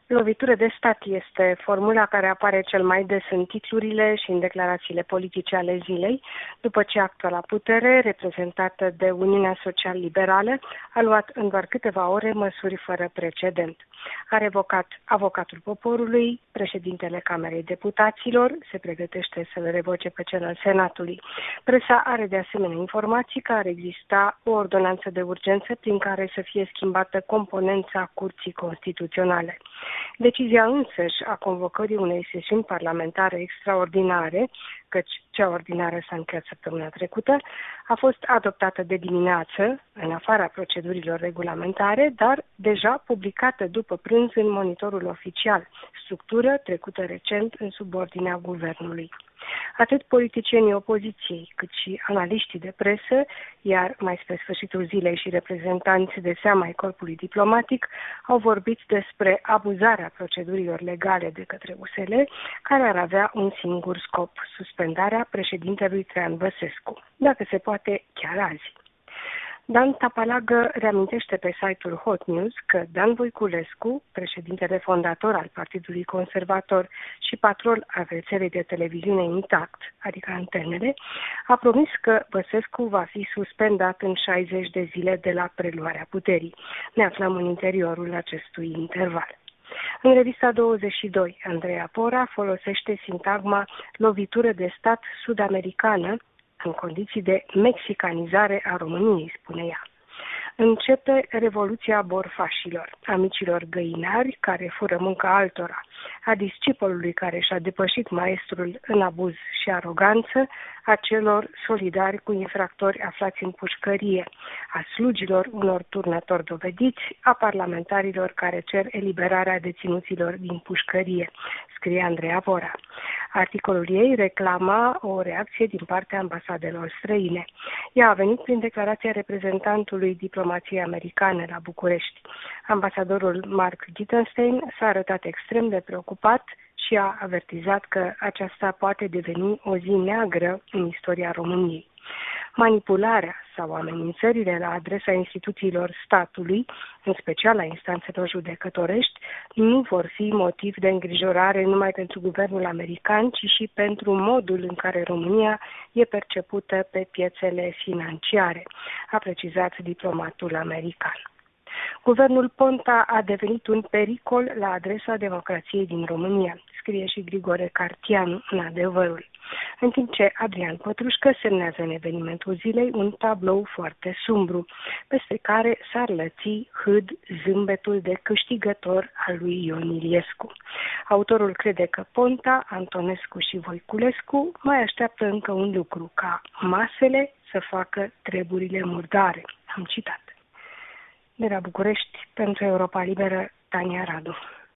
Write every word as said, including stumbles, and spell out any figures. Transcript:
Lovitură de stat este formula care apare cel mai des în titlurile și în declarațiile politice ale zilei, după ce actuala putere, reprezentată de Uniunea Social-Liberală, a luat în doar câteva ore măsuri fără precedent. A revocat avocatul poporului, președintele Camerei Deputaților, se pregătește să-l revoce pe cel al Senatului. Presa are de asemenea informații că ar exista o ordonanță de urgență prin care să fie schimbată componența Curții Constituționale. Decizia însăși a convocării unei sesiuni parlamentare extraordinare, căci cea ordinară s-a încheiat săptămâna trecută, a fost adoptată de dimineață, în afara procedurilor regulamentare, dar deja publicată după prânz în monitorul oficial, structură trecută recent în subordinea guvernului. Atât politicienii opoziției, cât și analiștii de presă, iar mai spre sfârșitul zilei și reprezentanți de seama ai corpului diplomatic, au vorbit despre abuzarea procedurilor legale de către U S L, care ar avea un singur scop, suspendarea președintelui Traian Băsescu, dacă se poate chiar azi. Dan Tapalagă reamintește pe site-ul Hot News că Dan Voiculescu, președintele fondator al Partidului Conservator și patron al rețelei de televiziune Intact, adică Antenele, a promis că Băsescu va fi suspendat în șaizeci de zile de la preluarea puterii. Ne aflăm în interiorul acestui interval. În revista douăzeci și doi, Andreea Pora folosește sintagma lovitură de stat sud-americană în condiții de mexicanizare a României, spune ea. Începe revoluția borfașilor, amicilor găinari care fură munca altora, a discipolului care și-a depășit maestrul în abuz și aroganță, a celor solidari cu infractori aflați în pușcărie, a slugilor unor turnători dovediți, a parlamentarilor care cer eliberarea deținuților din pușcărie, scrie Andreea Pora. Articolul ei reclama o reacție din partea ambasadelor străine. Ea a venit prin declarația reprezentantului diplomației americane la București. Ambasadorul Mark Gittenstein s-a arătat extrem de preocupat și a avertizat că aceasta poate deveni o zi neagră în istoria României. Manipularea sau amenințările la adresa instituțiilor statului, în special a instanțelor judecătorești, nu vor fi motiv de îngrijorare numai pentru guvernul american, ci și pentru modul în care România e percepută pe piețele financiare, a precizat diplomatul american. Guvernul Ponta a devenit un pericol la adresa democrației din România, scrie și Grigore Cartianu în Adevărul. În timp ce Adrian Pătrușcă semnează în evenimentul zilei un tablou foarte sumbru, peste care s-ar lăți hâd zâmbetul de câștigător al lui Ion Iliescu. Autorul crede că Ponta, Antonescu și Voiculescu mai așteaptă încă un lucru, ca masele să facă treburile murdare. Am citat. De la București, pentru Europa Liberă, Tania Radu.